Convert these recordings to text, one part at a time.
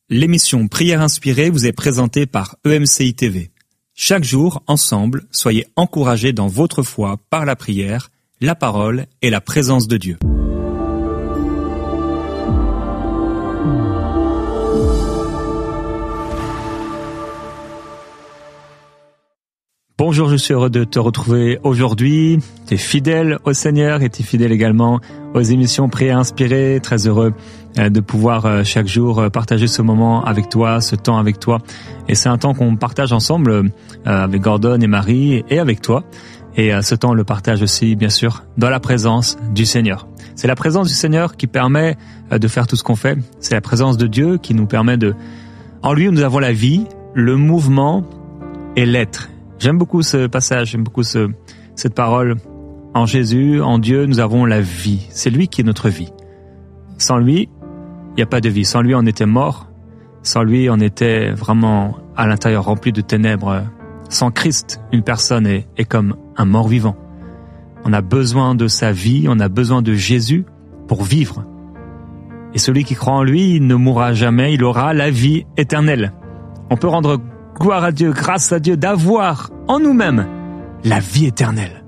L'émission Prière inspirée vous est présentée par EMCI TV. Chaque jour, ensemble, soyez encouragés dans votre foi par la prière, la parole et la présence de Dieu. Bonjour, je suis heureux de te retrouver aujourd'hui. Tu es fidèle au Seigneur et tu es fidèle également aux émissions Prière inspirée. Très heureux de pouvoir chaque jour partager ce moment avec toi, ce temps avec toi. Et c'est un temps qu'on partage ensemble avec Gordon et Marie et avec toi. Et ce temps, on le partage aussi, bien sûr, dans la présence du Seigneur. C'est la présence du Seigneur qui permet de faire tout ce qu'on fait. C'est la présence de Dieu qui nous permet de... En lui, nous avons la vie, le mouvement et l'être. J'aime beaucoup ce passage, j'aime beaucoup cette parole. En Jésus, en Dieu, nous avons la vie. C'est lui qui est notre vie. Sans lui, il n'y a pas de vie. Sans lui, on était mort. Sans lui, on était vraiment à l'intérieur rempli de ténèbres. Sans Christ, une personne est comme un mort vivant. On a besoin de sa vie, on a besoin de Jésus pour vivre. Et celui qui croit en lui, il ne mourra jamais, il aura la vie éternelle. On peut rendre gloire à Dieu, grâce à Dieu, d'avoir en nous-mêmes la vie éternelle.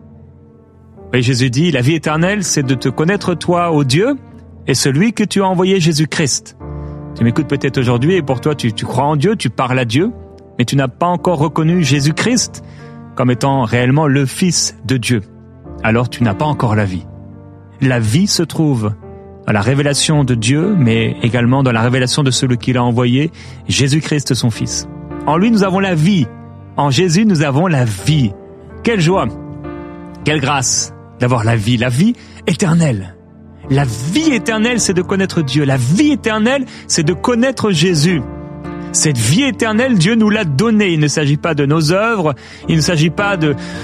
Et Jésus dit, la vie éternelle, c'est de te connaître toi, ô Dieu, et celui que tu as envoyé, Jésus-Christ. Tu m'écoutes peut-être aujourd'hui, et pour toi, tu crois en Dieu, tu parles à Dieu, mais tu n'as pas encore reconnu Jésus-Christ comme étant réellement le Fils de Dieu. Alors tu n'as pas encore la vie. La vie se trouve dans la révélation de Dieu, mais également dans la révélation de celui qui l'a envoyé, Jésus-Christ, son Fils. En lui, nous avons la vie. En Jésus, nous avons la vie. Quelle joie, quelle grâce d'avoir la vie éternelle. La vie éternelle, c'est de connaître Dieu. La vie éternelle, c'est de connaître Jésus. Cette vie éternelle, Dieu nous l'a donnée. Il ne s'agit pas de nos œuvres, il ne s'agit pas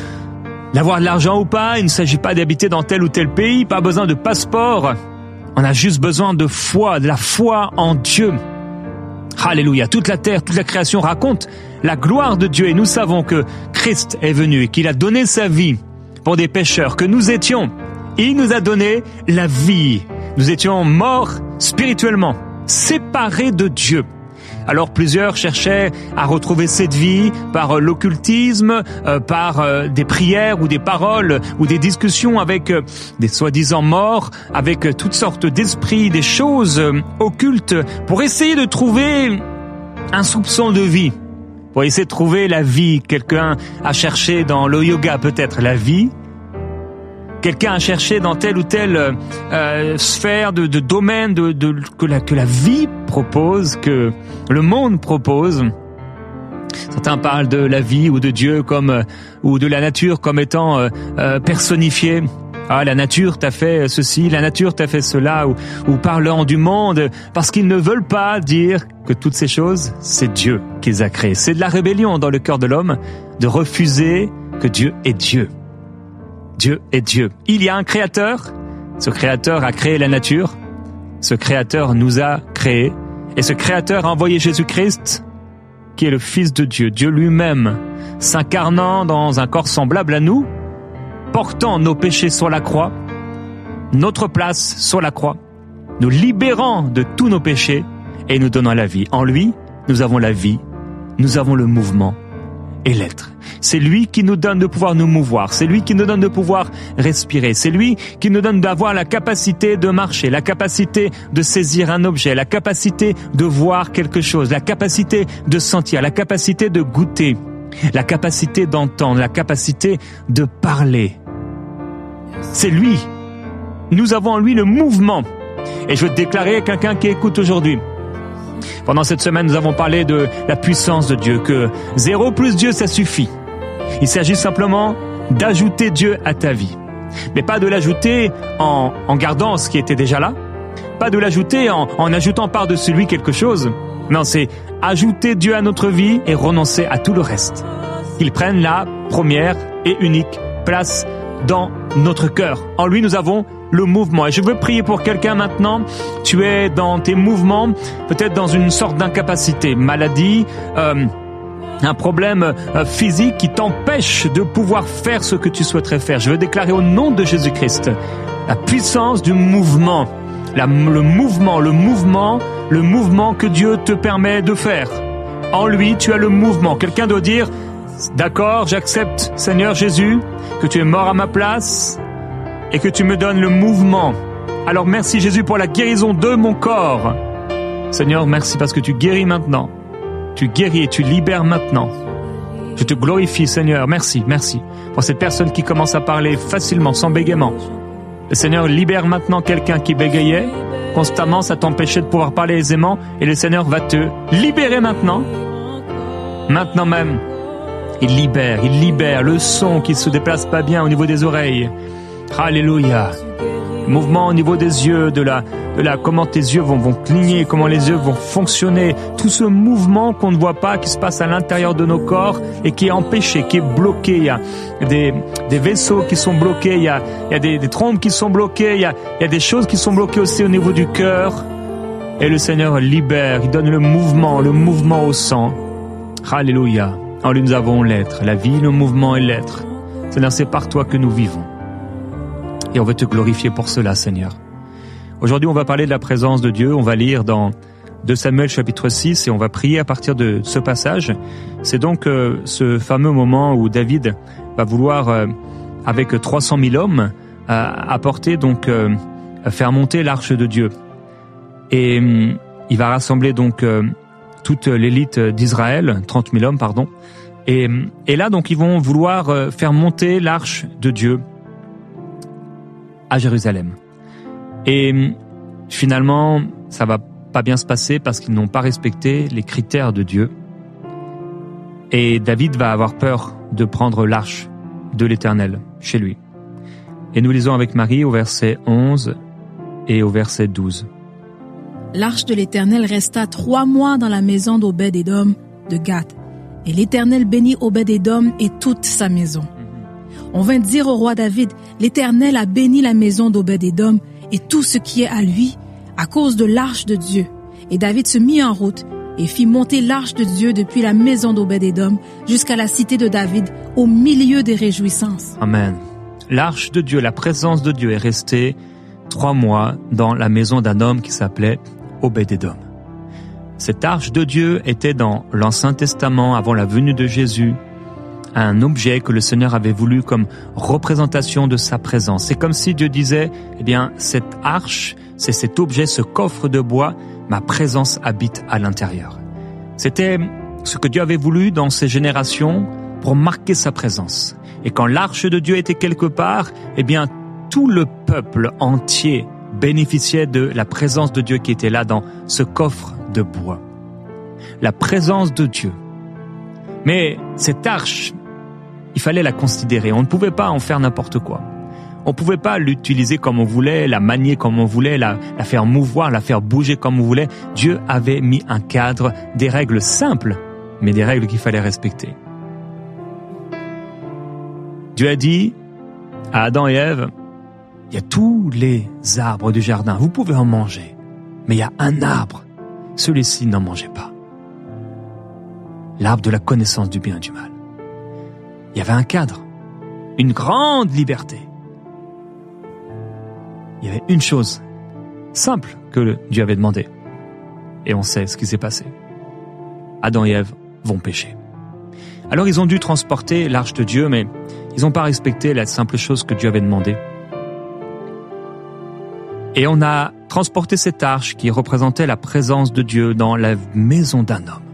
d'avoir de l'argent ou pas, il ne s'agit pas d'habiter dans tel ou tel pays, pas besoin de passeport. On a juste besoin de foi, de la foi en Dieu. Alléluia, toute la terre, toute la création raconte la gloire de Dieu et nous savons que Christ est venu et qu'il a donné sa vie pour des pécheurs que nous étions. Il nous a donné la vie. Nous étions morts spirituellement, séparés de Dieu. Alors plusieurs cherchaient à retrouver cette vie par l'occultisme, par des prières ou des paroles ou des discussions avec des soi-disant morts, avec toutes sortes d'esprits, des choses occultes pour essayer de trouver un soupçon de vie, pour essayer de trouver la vie. Quelqu'un a cherché dans le yoga peut-être la vie. Quelqu'un a cherché dans telle ou telle sphère de domaine que la vie propose, que le monde propose. Certains parlent de la vie ou de Dieu ou de la nature comme étant personnifiée. Ah, la nature t'a fait ceci, la nature t'a fait cela, ou parlant du monde, parce qu'ils ne veulent pas dire que toutes ces choses, c'est Dieu qui les a créées. C'est de la rébellion dans le cœur de l'homme de refuser que Dieu est Dieu. Dieu est Dieu. Il y a un créateur. Ce créateur a créé la nature. Ce créateur nous a créés. Et ce créateur a envoyé Jésus-Christ, qui est le Fils de Dieu. Dieu lui-même, s'incarnant dans un corps semblable à nous, portant nos péchés sur la croix, notre place sur la croix, nous libérant de tous nos péchés et nous donnant la vie. En lui, nous avons la vie, nous avons le mouvement et l'être. C'est lui qui nous donne de pouvoir nous mouvoir, c'est lui qui nous donne de pouvoir respirer, c'est lui qui nous donne d'avoir la capacité de marcher, la capacité de saisir un objet, la capacité de voir quelque chose, la capacité de sentir, la capacité de goûter, la capacité d'entendre, la capacité de parler. C'est lui. Nous avons en lui le mouvement. Et je veux te déclarer à quelqu'un qui écoute aujourd'hui. Pendant cette semaine, nous avons parlé de la puissance de Dieu, que 0 plus Dieu, ça suffit. Il s'agit simplement d'ajouter Dieu à ta vie. Mais pas de l'ajouter en gardant ce qui était déjà là, pas de l'ajouter en ajoutant par-dessus lui quelque chose. Non, c'est ajouter Dieu à notre vie et renoncer à tout le reste. Qu'il prenne la première et unique place dans notre cœur. En lui, nous avons le mouvement. Et je veux prier pour quelqu'un maintenant. Tu es dans tes mouvements, peut-être dans une sorte d'incapacité, maladie, un problème physique qui t'empêche de pouvoir faire ce que tu souhaiterais faire. Je veux déclarer au nom de Jésus-Christ la puissance du mouvement, le mouvement que Dieu te permet de faire. En lui, tu as le mouvement. Quelqu'un doit dire, d'accord, j'accepte, Seigneur Jésus, que tu es mort à ma place et que tu me donnes le mouvement. Alors merci Jésus pour la guérison de mon corps. Seigneur, merci parce que tu guéris maintenant. Tu guéris et tu libères maintenant. Je te glorifie, Seigneur. Merci pour cette personne qui commence à parler facilement, sans bégaiement. Le Seigneur libère maintenant quelqu'un qui bégayait. Constamment, ça t'empêchait de pouvoir parler aisément. Et le Seigneur va te libérer maintenant. Maintenant même. Il libère le son qui ne se déplace pas bien au niveau des oreilles. Alléluia. Mouvement au niveau des yeux, de la comment tes yeux vont cligner, comment les yeux vont fonctionner. Tout ce mouvement qu'on ne voit pas, qui se passe à l'intérieur de nos corps et qui est empêché, qui est bloqué. Il y a des vaisseaux qui sont bloqués, il y a des trompes qui sont bloquées, il y a des choses qui sont bloquées aussi au niveau du cœur. Et le Seigneur libère, il donne le mouvement au sang. Alléluia. En lui nous avons l'être, la vie, le mouvement et l'être. Seigneur, c'est par toi que nous vivons. Et on veut te glorifier pour cela, Seigneur. Aujourd'hui, on va parler de la présence de Dieu. On va lire dans 2 Samuel chapitre 6 et on va prier à partir de ce passage. C'est donc ce fameux moment où David va vouloir, avec 300 000 hommes, apporter donc faire monter l'arche de Dieu. Et il va rassembler donc toute l'élite d'Israël, 30 000 hommes, pardon. Et là, donc, ils vont vouloir faire monter l'arche de Dieu à Jérusalem. Et finalement, ça va pas bien se passer parce qu'ils n'ont pas respecté les critères de Dieu. Et David va avoir peur de prendre l'arche de l'Éternel chez lui. Et nous lisons avec Marie au verset 11 et au verset 12. L'arche de l'Éternel resta 3 mois dans la maison d'Obed-Édom de Gath. Et l'Éternel bénit Obed-Édom et toute sa maison. On vint dire au roi David, l'Éternel a béni la maison d'Obed-Édom et tout ce qui est à lui à cause de l'arche de Dieu. Et David se mit en route et fit monter l'arche de Dieu depuis la maison d'Obed-Édom jusqu'à la cité de David au milieu des réjouissances. Amen. L'arche de Dieu, la présence de Dieu est restée 3 mois dans la maison d'un homme qui s'appelait Obed-Édom. Cette arche de Dieu était dans l'Ancien Testament avant la venue de Jésus, un objet que le Seigneur avait voulu comme représentation de sa présence. C'est comme si Dieu disait, eh bien, cette arche, c'est cet objet, ce coffre de bois, ma présence habite à l'intérieur. C'était ce que Dieu avait voulu dans ces générations pour marquer sa présence. Et quand l'arche de Dieu était quelque part, eh bien, tout le peuple entier bénéficiait de la présence de Dieu qui était là dans ce coffre de bois. La présence de Dieu. Mais cette arche, il fallait la considérer. On ne pouvait pas en faire n'importe quoi. On ne pouvait pas l'utiliser comme on voulait, la manier comme on voulait, la faire mouvoir, la faire bouger comme on voulait. Dieu avait mis un cadre, des règles simples, mais des règles qu'il fallait respecter. Dieu a dit à Adam et Ève, il y a tous les arbres du jardin, vous pouvez en manger, mais il y a un arbre, celui-ci n'en mangez pas. L'arbre de la connaissance du bien et du mal. Il y avait un cadre, une grande liberté. Il y avait une chose simple que Dieu avait demandé. Et on sait ce qui s'est passé. Adam et Ève vont pécher. Alors ils ont dû transporter l'arche de Dieu, mais ils n'ont pas respecté la simple chose que Dieu avait demandé. Et on a transporté cette arche qui représentait la présence de Dieu dans la maison d'un homme.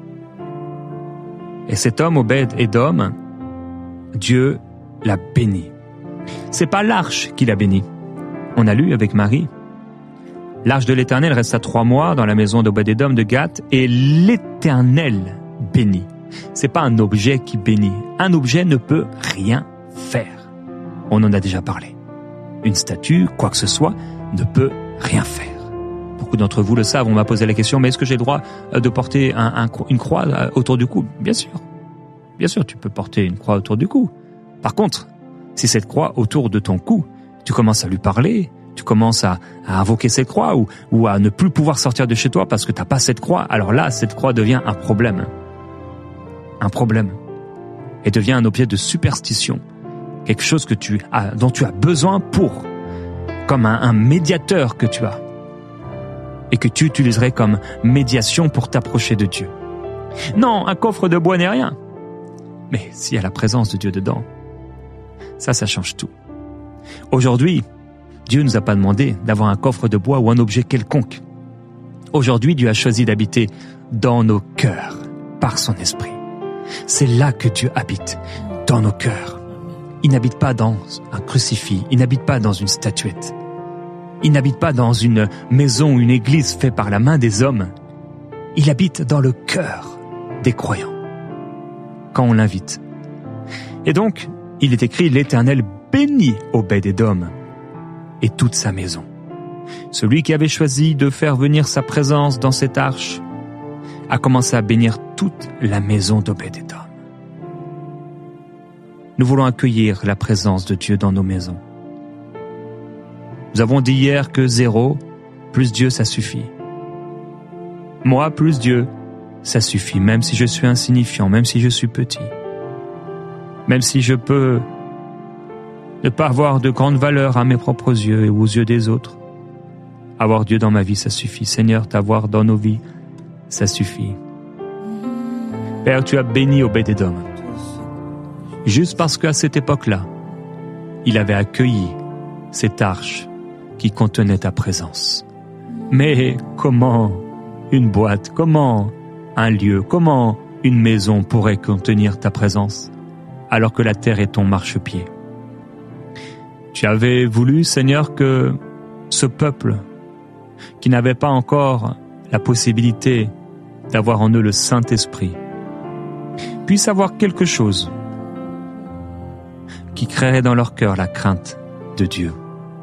Et cet homme, Obed-Édom, Dieu l'a béni. C'est pas l'arche qui l'a béni. On a lu avec Marie. L'arche de l'Éternel resta 3 mois dans la maison d'Obed-Édom de Gath et l'Éternel bénit. C'est pas un objet qui bénit. Un objet ne peut rien faire. On en a déjà parlé. Une statue, quoi que ce soit, ne peut rien faire. Beaucoup d'entre vous le savent, on m'a posé la question, mais est-ce que j'ai le droit de porter une croix autour du cou ? Bien sûr. Bien sûr, tu peux porter une croix autour du cou. Par contre, si cette croix autour de ton cou, tu commences à lui parler, tu commences à invoquer cette croix ou à ne plus pouvoir sortir de chez toi parce que tu n'as pas cette croix, alors là, cette croix devient un problème. Un problème. Et devient un objet de superstition. Quelque chose dont tu as besoin comme un médiateur que tu as. et que tu utiliserais comme médiation pour t'approcher de Dieu. Non, un coffre de bois n'est rien. Mais s'il y a la présence de Dieu dedans, ça change tout. Aujourd'hui, Dieu ne nous a pas demandé d'avoir un coffre de bois ou un objet quelconque. Aujourd'hui, Dieu a choisi d'habiter dans nos cœurs, par son esprit. C'est là que Dieu habite, dans nos cœurs. Il n'habite pas dans un crucifix, il n'habite pas dans une statuette. Il n'habite pas dans une maison ou une église faite par la main des hommes. Il habite dans le cœur des croyants, quand on l'invite. Et donc, il est écrit, l'Éternel bénit Obed-Édom et toute sa maison. Celui qui avait choisi de faire venir sa présence dans cette arche a commencé à bénir toute la maison d'Obed-Édom. Nous voulons accueillir la présence de Dieu dans nos maisons. Nous avons dit hier que 0 plus Dieu, ça suffit. Moi plus Dieu, ça suffit, même si je suis insignifiant, même si je suis petit. Même si je peux ne pas avoir de grande valeur à mes propres yeux et aux yeux des autres. Avoir Dieu dans ma vie, ça suffit. Seigneur, t'avoir dans nos vies, ça suffit. Père, tu as béni Obed-Édom. Juste parce qu'à cette époque-là, il avait accueilli cette arche qui contenait ta présence. Mais comment une boîte, comment un lieu, comment une maison pourrait contenir ta présence alors que la terre est ton marchepied? Tu avais voulu, Seigneur, que ce peuple qui n'avait pas encore la possibilité d'avoir en eux le Saint-Esprit puisse avoir quelque chose qui créerait dans leur cœur la crainte de Dieu.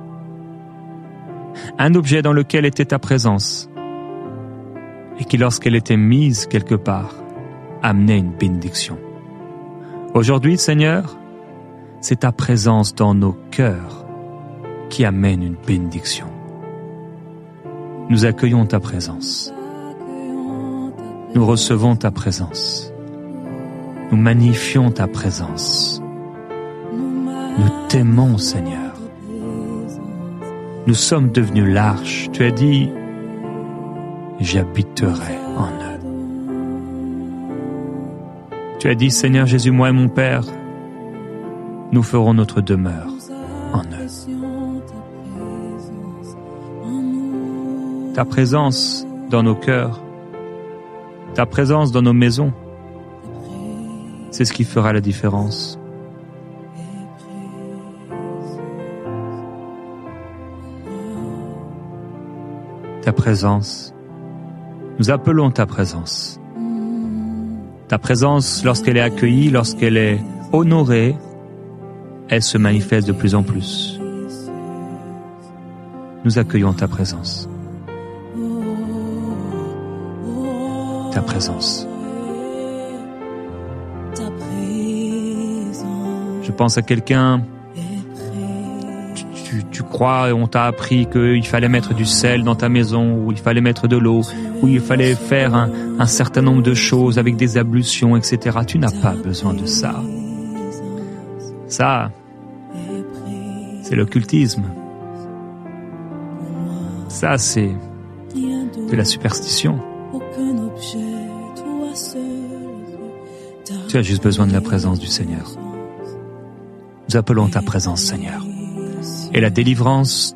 Un objet dans lequel était ta présence et qui, lorsqu'elle était mise quelque part, amenait une bénédiction. Aujourd'hui, Seigneur, c'est ta présence dans nos cœurs qui amène une bénédiction. Nous accueillons ta présence. Nous recevons ta présence. Nous magnifions ta présence. Nous t'aimons, Seigneur. Nous sommes devenus l'arche. Tu as dit, j'habiterai en eux. Tu as dit, Seigneur Jésus, moi et mon Père, nous ferons notre demeure en eux. Ta présence dans nos cœurs, ta présence dans nos maisons, c'est ce qui fera la différence. Ta présence, nous appelons ta présence. Ta présence, lorsqu'elle est accueillie, lorsqu'elle est honorée, elle se manifeste de plus en plus. Nous accueillons ta présence. Ta présence. Je pense à quelqu'un, tu crois et on t'a appris qu'il fallait mettre du sel dans ta maison, ou il fallait mettre de l'eau, ou il fallait faire un certain nombre de choses avec des ablutions, etc. Tu n'as pas besoin de ça. Ça, c'est l'occultisme. Ça, c'est de la superstition. Tu as juste besoin de la présence du Seigneur. Nous appelons ta présence, Seigneur. Et la délivrance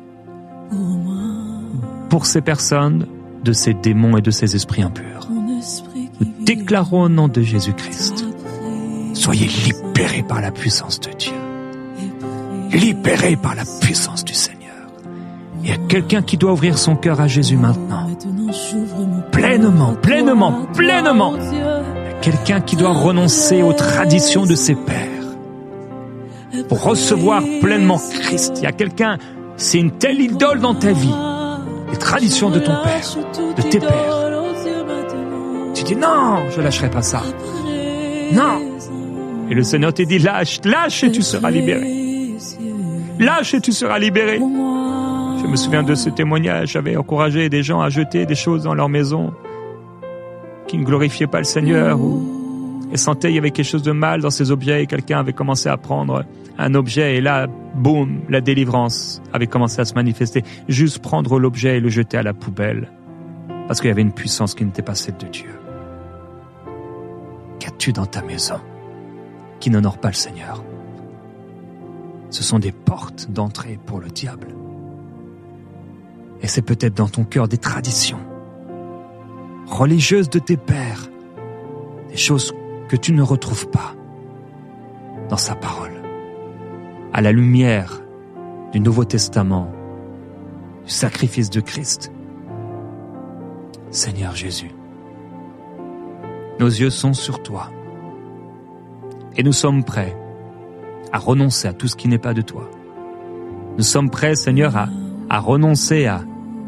pour ces personnes de ces démons et de ces esprits impurs. Nous déclarons au nom de Jésus-Christ, soyez libérés par la puissance de Dieu. Libérés par la puissance du Seigneur. Il y a quelqu'un qui doit ouvrir son cœur à Jésus maintenant. Pleinement, pleinement, pleinement. Il y a quelqu'un qui doit renoncer aux traditions de ses pères pour recevoir pleinement Christ. Il y a quelqu'un, c'est une telle idole dans ta vie, les traditions de ton père, de tes pères. Tu dis non, je lâcherai pas ça. Non. Et le Seigneur te dit lâche, lâche et tu seras libéré. Lâche et tu seras libéré. Je me souviens de ce témoignage, j'avais encouragé des gens à jeter des choses dans leur maison qui ne glorifiaient pas le Seigneur, ou ils sentaient qu'il y avait quelque chose de mal dans ces objets et quelqu'un avait commencé à prendre un objet et là, boum, la délivrance avait commencé à se manifester. Juste prendre l'objet et le jeter à la poubelle. parce qu'il y avait une puissance qui n'était pas celle de Dieu. Qu'as-tu dans ta maison qui n'honore pas le Seigneur? Ce sont des portes d'entrée pour le diable. Et c'est peut-être dans ton cœur des traditions religieuses de tes pères, des choses que tu ne retrouves pas dans sa parole. À la lumière du Nouveau Testament, du sacrifice de Christ. Seigneur Jésus, nos yeux sont sur toi et nous sommes prêts à renoncer à tout ce qui n'est pas de toi. Nous sommes prêts, Seigneur, à renoncer à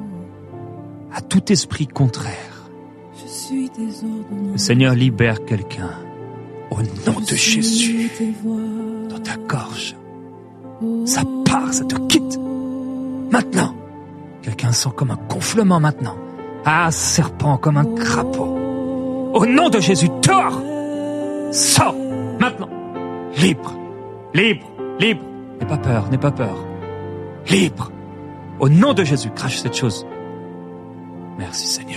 tout esprit contraire. Le Seigneur libère quelqu'un au nom de Jésus dans ta gorge. Ça part, ça te quitte. Maintenant, quelqu'un sent comme un gonflement maintenant. Ah, serpent, comme un crapaud. Au nom de Jésus, dehors! Sors, maintenant. Libre, libre, libre. N'aie pas peur, n'aie pas peur. Libre. Au nom de Jésus, crache cette chose. Merci Seigneur.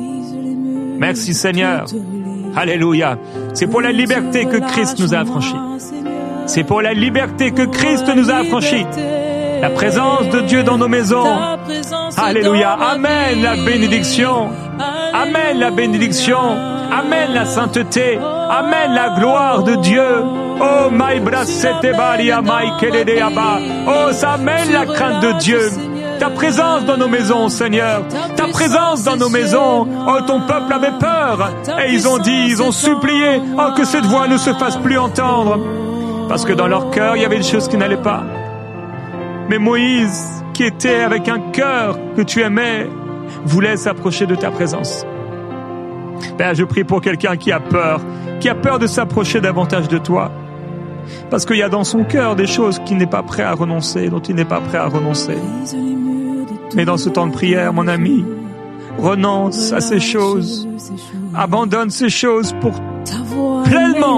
Merci Seigneur. Alléluia. C'est pour la liberté que Christ nous a affranchis. C'est pour la liberté que Christ nous a affranchis. La présence de Dieu dans nos maisons. Alléluia. Amen la bénédiction. Amen la bénédiction. Amen la sainteté. Amen la gloire de Dieu. Oh, my brasete baria, my kededeaba. Oh, ça amène la crainte de Dieu. Ta présence dans nos maisons, Seigneur. Ta présence dans nos maisons. Oh, ton peuple avait peur. Et ils ont supplié, oh, que cette voix ne se fasse plus entendre. Parce que dans leur cœur, il y avait des choses qui n'allaient pas. Mais Moïse, qui était avec un cœur que tu aimais, voulait s'approcher de ta présence. Père, je prie pour quelqu'un qui a peur de s'approcher davantage de toi. Parce qu'il y a dans son cœur des choses qu'il n'est pas prêt à renoncer, dont il n'est pas prêt à renoncer. Mais dans ce temps de prière, mon ami, renonce à ces choses. Abandonne ces choses pour pleinement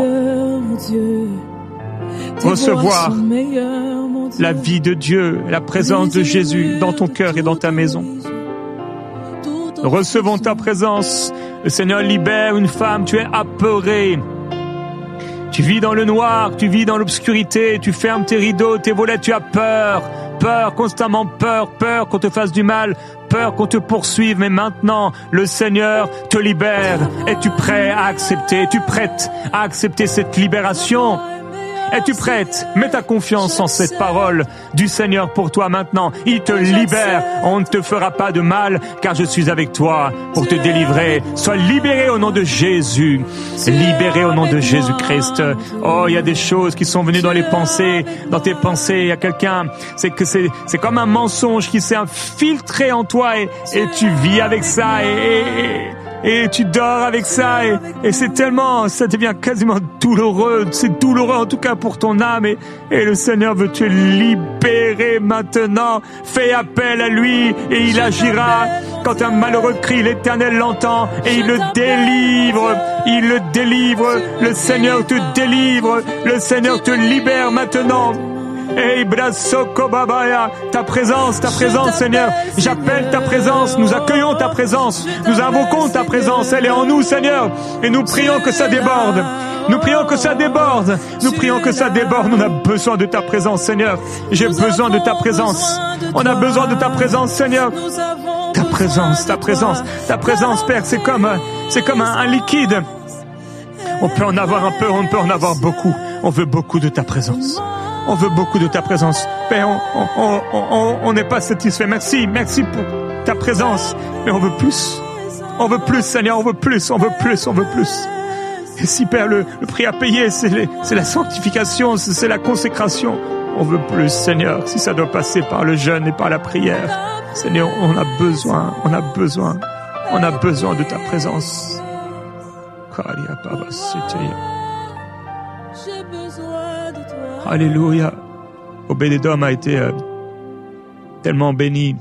recevoir la vie de Dieu, la présence de Jésus dans ton cœur et dans ta maison. Recevons ta présence. Le Seigneur libère une femme, tu es apeuré. Tu vis dans le noir, tu vis dans l'obscurité, tu fermes tes rideaux, tes volets, tu as peur. Peur, constamment peur qu'on te fasse du mal, peur qu'on te poursuive. Mais maintenant, le Seigneur te libère. Es-tu prêt à accepter? Es-tu prête à accepter cette libération? Es-tu prête? Mets ta confiance en cette parole du Seigneur pour toi maintenant. Il te libère. On ne te fera pas de mal, car je suis avec toi pour te délivrer. Sois libéré au nom de Jésus. Libéré au nom de Jésus-Christ. Oh, il y a des choses qui sont venues dans les pensées. Dans tes pensées, il y a quelqu'un. C'est comme un mensonge qui s'est infiltré en toi et tu vis avec ça et tu dors avec ça et c'est tellement, ça devient quasiment douloureux. C'est douloureux en tout cas pour ton âme et le Seigneur veut te libérer maintenant. Fais appel à lui et il agira. Quand un malheureux crie, l'Éternel l'entend et il le délivre. Il le délivre. Le Seigneur te délivre. Le Seigneur te libère maintenant. Hey, Brasoko Babaya, ta présence, Seigneur. J'appelle ta présence, nous accueillons ta présence, nous invoquons ta présence, elle est en nous, Seigneur. Et nous prions que ça déborde. Nous prions que ça déborde. Nous prions que ça déborde. On a besoin de ta présence, Seigneur. J'ai besoin de ta présence. On a besoin de ta présence, Seigneur. Ta présence, Père, c'est comme un liquide. On peut en avoir un peu, on peut en avoir beaucoup. On veut beaucoup de ta présence. On veut beaucoup de ta présence. Père, on n'est pas satisfait. Merci pour ta présence. Mais on veut plus. On veut plus, Seigneur, on veut plus. Et si, Père, le prix à payer, c'est la sanctification, c'est la consécration. On veut plus, Seigneur, si ça doit passer par le jeûne et par la prière. Seigneur, on a besoin de ta présence. Alléluia. Obed-Édom a été tellement béni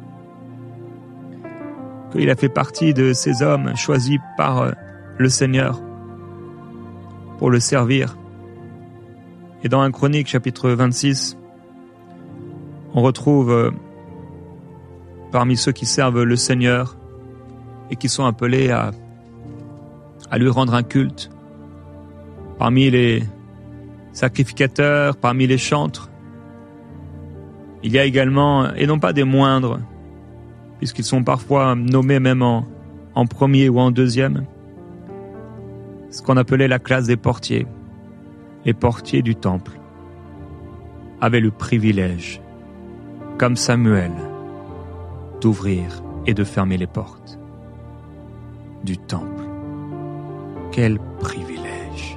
qu'il a fait partie de ces hommes choisis par le Seigneur pour le servir. Et dans 1 Chronique, chapitre 26, on retrouve parmi ceux qui servent le Seigneur et qui sont appelés à lui rendre un culte. Parmi les sacrificateurs, parmi les chantres, il y a également, et non pas des moindres, puisqu'ils sont parfois nommés même en premier ou en deuxième, ce qu'on appelait la classe des portiers. Les portiers du temple avaient le privilège, comme Samuel, d'ouvrir et de fermer les portes du temple. Quel privilège!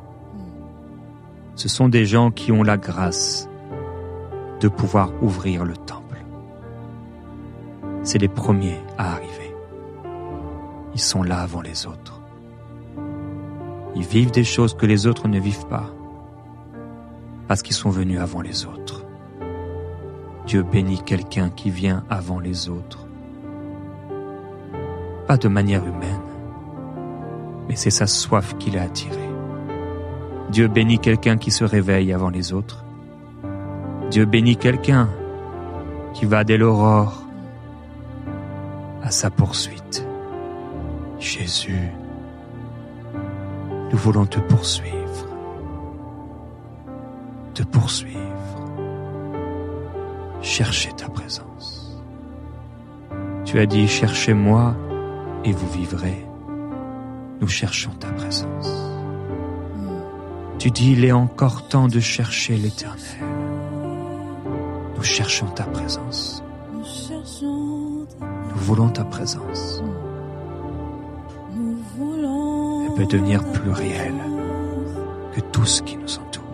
Ce sont des gens qui ont la grâce de pouvoir ouvrir le temple. C'est les premiers à arriver. Ils sont là avant les autres. Ils vivent des choses que les autres ne vivent pas, parce qu'ils sont venus avant les autres. Dieu bénit quelqu'un qui vient avant les autres. Pas de manière humaine, mais c'est sa soif qui l'a attiré. Dieu bénit quelqu'un qui se réveille avant les autres. Dieu bénit quelqu'un qui va dès l'aurore à sa poursuite. Jésus, nous voulons te poursuivre. Te poursuivre. Cherchez ta présence. Tu as dit, cherchez-moi et vous vivrez. Nous cherchons ta présence. Tu dis, il est encore temps de chercher l'Éternel. Nous cherchons ta présence. Nous voulons ta présence. Elle peut devenir plus réelle que tout ce qui nous entoure,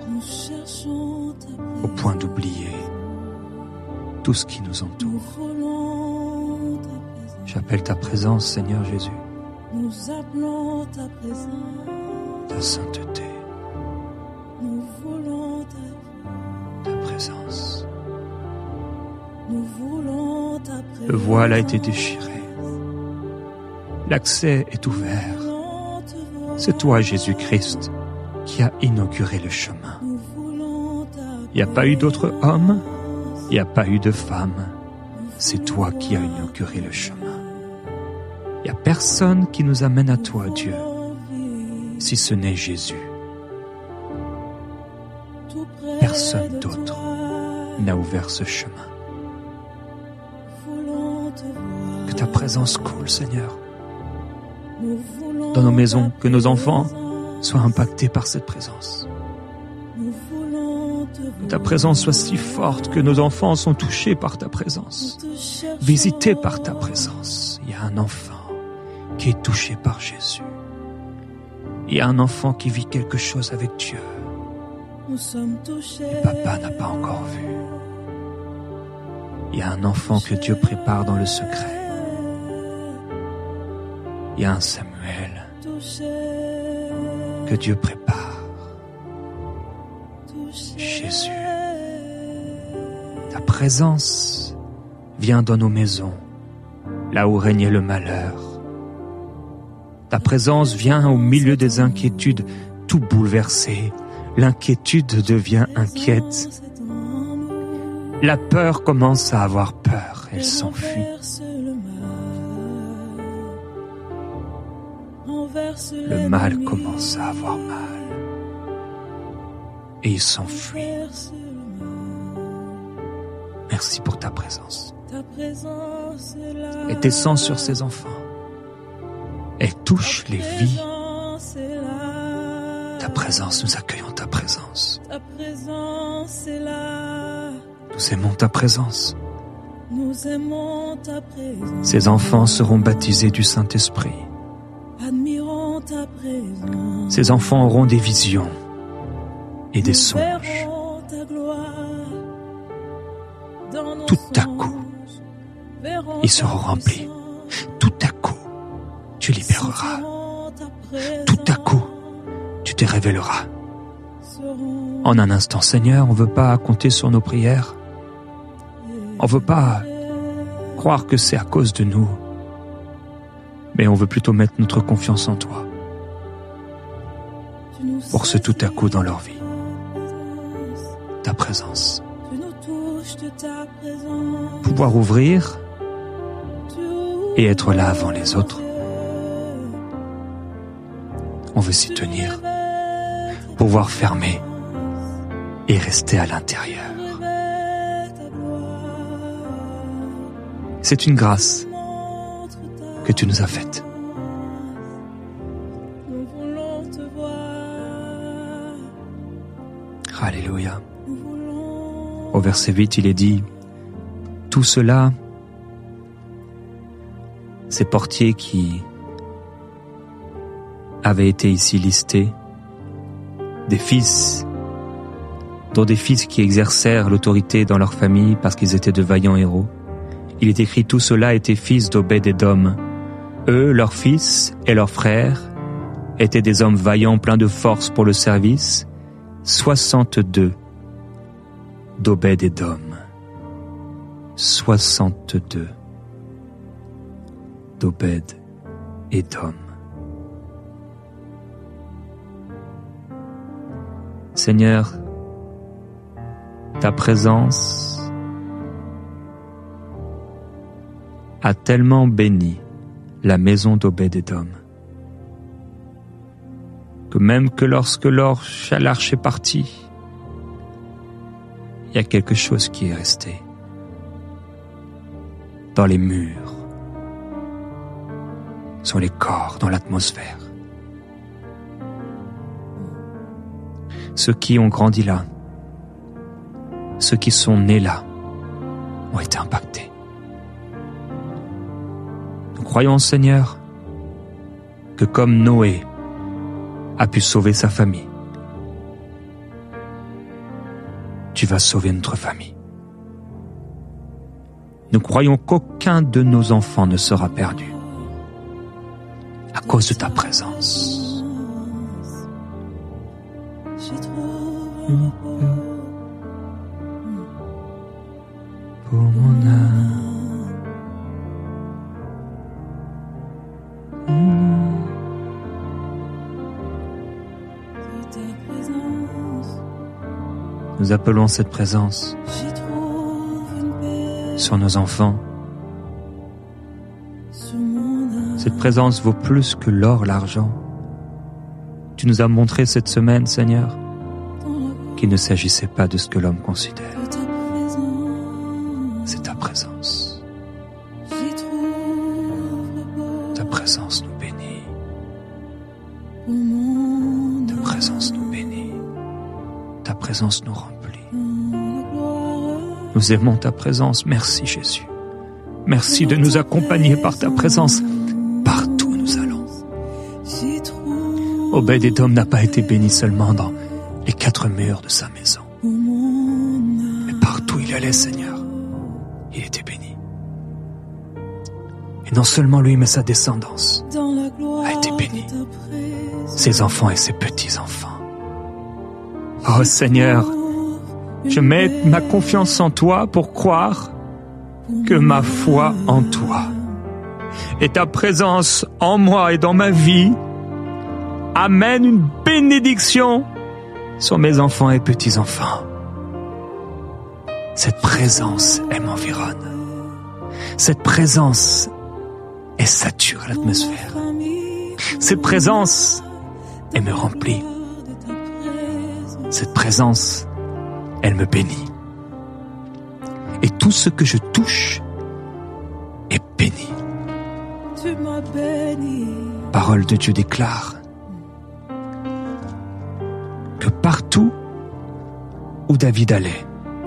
au point d'oublier tout ce qui nous entoure. J'appelle ta présence, Seigneur Jésus. Nous appelons ta présence. Ta sainteté. Nous voulons ta présence. Nous voulons ta présence. Le voile a été déchiré. L'accès est ouvert. C'est toi, Jésus-Christ, qui a inauguré le chemin. Il n'y a pas eu d'autre homme, il n'y a pas eu de femme. C'est toi qui as inauguré le chemin. Il n'y a personne qui nous amène à toi, Dieu, si ce n'est Jésus. Personne d'autre n'a ouvert ce chemin. Que ta présence coule, Seigneur, dans nos maisons, que nos enfants soient impactés par cette présence. Que ta présence soit si forte que nos enfants sont touchés par ta présence, visités par ta présence. Il y a un enfant qui est touché par Jésus. Il y a un enfant qui vit quelque chose avec Dieu. Et papa n'a pas encore vu. Il y a un enfant que Dieu prépare dans le secret. Il y a un Samuel que Dieu prépare. Jésus, ta présence vient dans nos maisons, là où régnait le malheur. Ta présence vient au milieu des inquiétudes, tout bouleversé. L'inquiétude devient inquiète. La peur commence à avoir peur, elle s'enfuit. Le mal commence à avoir mal et il s'enfuit. Merci pour ta présence. Elle descend sur ses enfants. Elle touche les vies. Ta présence, nous accueillons ta présence. Nous aimons ta présence. Ces enfants seront baptisés du Saint-Esprit. Ces enfants auront des visions et des songes. Tout à coup, ils seront remplis. Tout à coup, tu libéreras. Tout à coup, tu te révéleras. En un instant, Seigneur, on ne veut pas compter sur nos prières. On ne veut pas croire que c'est à cause de nous. Mais on veut plutôt mettre notre confiance en toi. Pour ce tout à coup dans leur vie. Ta présence. Pouvoir ouvrir et être là avant les autres. On veut s'y tenir, pouvoir fermer et rester à l'intérieur. C'est une grâce que tu nous as faite. Alléluia. Au verset 8, il est dit, tout cela, ces portiers qui avaient été ici listés, des fils, dont des fils qui exercèrent l'autorité dans leur famille parce qu'ils étaient de vaillants héros. Il est écrit, tout cela étaient fils d'Obed-Édom. Eux, leurs fils et leurs frères, étaient des hommes vaillants pleins de force pour le service, 62 d'Obed-Édom. 62 d'Obed-Édom. Seigneur, ta présence a tellement béni la maison d'Obed-Édom que même que lorsque l'arche est partie, il y a quelque chose qui est resté dans les murs, sur les corps, dans l'atmosphère. Ceux qui ont grandi là, ceux qui sont nés là, ont été impactés. Nous croyons, Seigneur, que comme Noé a pu sauver sa famille, tu vas sauver notre famille. Nous croyons qu'aucun de nos enfants ne sera perdu à cause de ta présence. Pour mon âme, nous appelons cette présence sur nos enfants. Cette présence vaut plus que l'or, l'argent. Tu nous as montré cette semaine, Seigneur, qu'il ne s'agissait pas de ce que l'homme considère. C'est ta présence. Ta présence nous bénit. Ta présence nous bénit. Ta présence nous remplit. Nous aimons ta présence. Merci Jésus. Merci de nous accompagner par ta présence partout où nous allons. Obed-Édom n'a pas été béni seulement dans les 4 murs de sa maison, mais partout où il allait, Seigneur, il était béni. Et non seulement lui, mais sa descendance a été bénie, ses enfants et ses petits-enfants. Oh Seigneur, je mets ma confiance en toi pour croire que ma foi en toi et ta présence en moi et dans ma vie amène une bénédiction sur mes enfants et petits-enfants. Cette présence, elle m'environne. Cette présence, elle sature l'atmosphère. Cette présence, elle me remplit. Cette présence, elle me bénit. Et tout ce que je touche est béni. Parole de Dieu déclare que partout où David allait,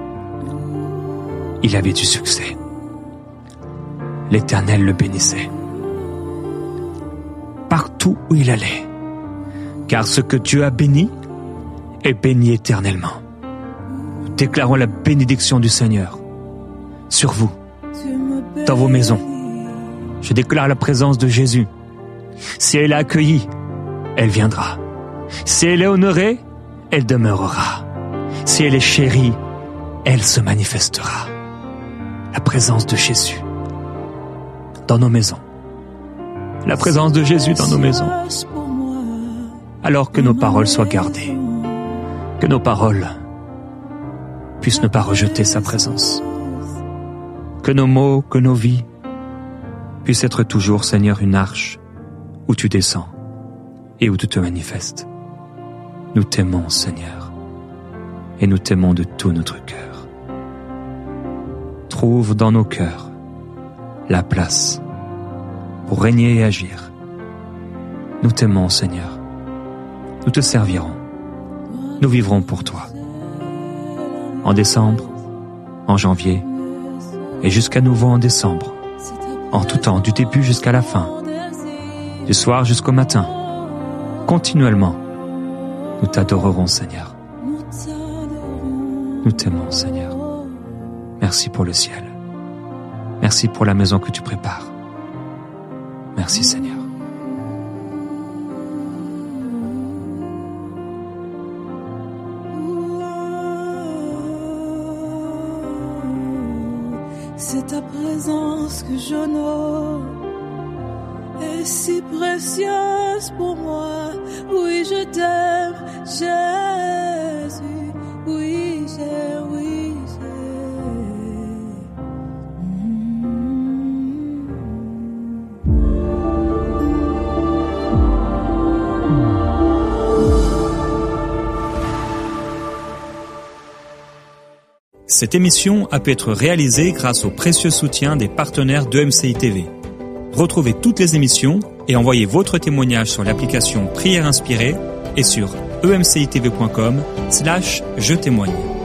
il avait du succès. L'Éternel le bénissait. Partout où il allait, car ce que Dieu a béni est béni éternellement. Nous déclarons la bénédiction du Seigneur sur vous, dans vos maisons. Je déclare la présence de Jésus. Si elle est accueillie, elle viendra. Si elle est honorée, elle demeurera. Si elle est chérie, elle se manifestera. La présence de Jésus dans nos maisons. La présence de Jésus dans nos maisons. Alors que nos paroles soient gardées. Que nos paroles puissent ne pas rejeter sa présence. Que nos mots, que nos vies puissent être toujours, Seigneur, une arche où tu descends et où tu te manifestes. Nous t'aimons, Seigneur, et nous t'aimons de tout notre cœur. Trouve dans nos cœurs la place pour régner et agir. Nous t'aimons, Seigneur. Nous te servirons. Nous vivrons pour toi. En décembre, en janvier, et jusqu'à nouveau en décembre, en tout temps, du début jusqu'à la fin, du soir jusqu'au matin, continuellement, nous t'adorerons, Seigneur. Nous t'aimons, Seigneur. Merci pour le ciel. Merci pour la maison que tu prépares. Merci, Seigneur. C'est ta présence que j'honore, est si précieuse pour moi. Oui, je t'aime, Jésus. Oui, j'ai. Cette émission a pu être réalisée grâce au précieux soutien des partenaires d'EMCI TV. Retrouvez toutes les émissions et envoyez votre témoignage sur l'application Prière Inspirée et sur emcitv.com/je témoigne.